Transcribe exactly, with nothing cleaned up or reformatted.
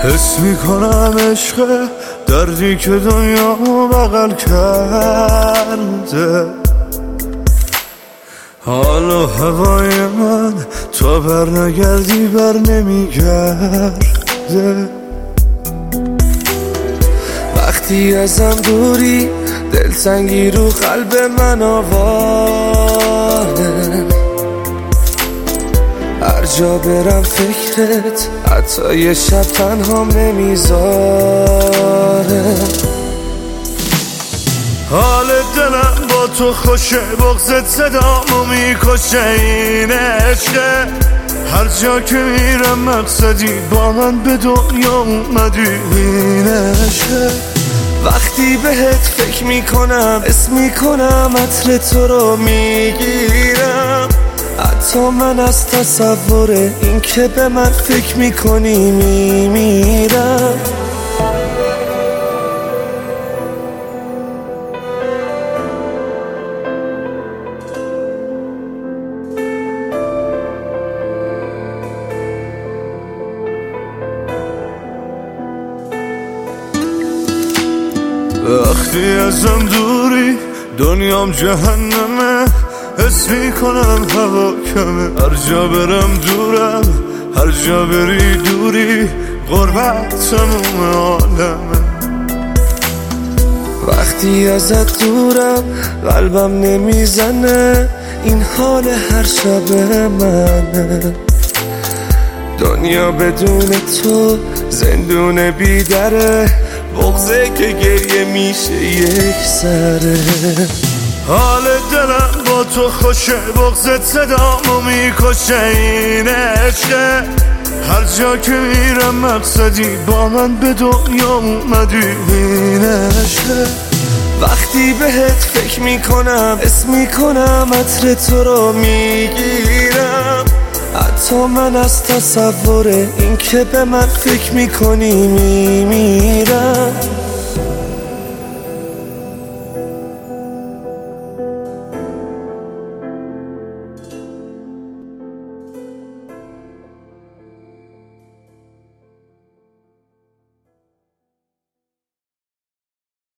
حس میکنم عشق دردی که دنیا بغل کرده. حال و هوای من تا بر نگردی بر نمیگرده. وقتی ازم دوری دلتنگی رو قلب من آواره. هر جا برم فکرت حتی یه شب تنهام نمیذاره. حال دلم با تو خوشه، بغضت صدامو میکشه. این عشقه هر جا که میرم مقصدی با من به دنیا اومدی. این عشقه وقتی بهت فکر میکنم اسم میکنم عطر تو رو میگیرم. حتی من از تصور این که به من فکر میکنی میمیرم. وقتی ازم دوری دنیام جهنمه. حس میکنم هوا کمه، هر جا برم دورم، هر جا بری دوری. غربت تموم عالمه. وقتی ازت دورم قلبم نمیزنه. این حال هر شب منه. دنیا بدون تو زندون بیدره. بغضه که گریه میشه یک سره. حال دلم با تو خوشه، بغضت صدامو میکشه. این عشقه هر جا که میرم مقصدی با من به دنیا اومدی. این عشقه وقتی بهت فکر میکنم اسم میکنم عطر تو رو میگیرم. حتی من از تصور این که به من فکر میکنی میمیرم.